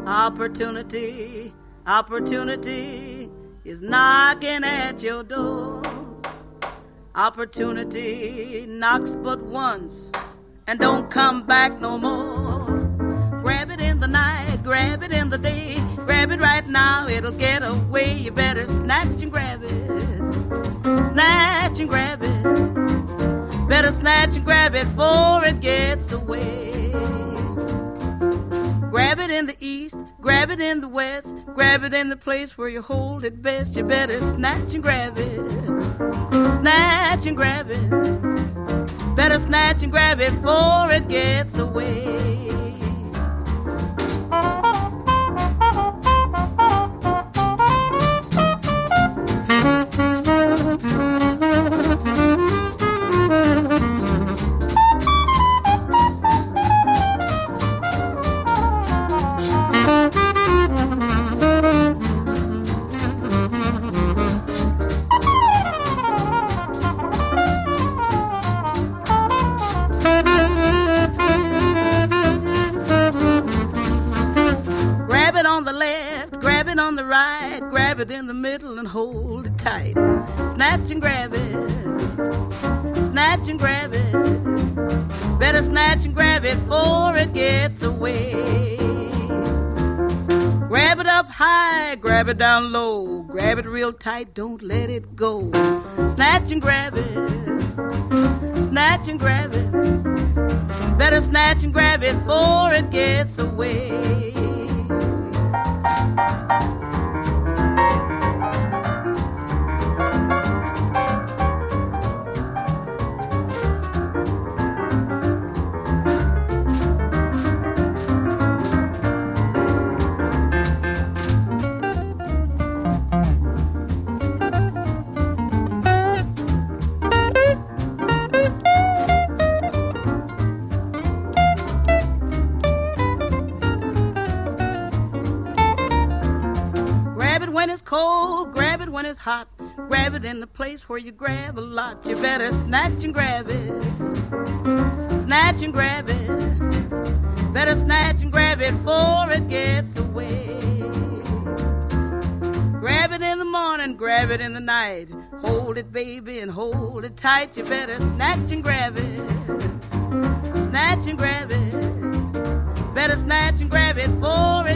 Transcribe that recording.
Opportunity, opportunity is knocking at your door. Opportunity knocks but once and don't come back no more. Grab it in the night, grab it in the day, grab it right now, it'll get away. You better snatch and grab it, snatch and grab it. Better snatch and grab it before it gets away. Grab it in the east, grab it in the west, grab it in the place where you hold it best. You better snatch and grab it, snatch and grab it. Better snatch and grab it before it gets away. Grab it in the middle and hold it tight. Snatch and grab it, snatch and grab it. Better snatch and grab it before it gets away. Grab it up high, grab it down low, grab it real tight, don't let it go. Snatch and grab it, snatch and grab it. Better snatch and grab it before it gets away. When it's hot, grab it in the place where you grab a lot. You better snatch and grab it, snatch and grab it. Better snatch and grab it before it gets away. Grab it in the morning, grab it in the night. Hold it, baby, and hold it tight. You better snatch and grab it, snatch and grab it. Better snatch and grab it before it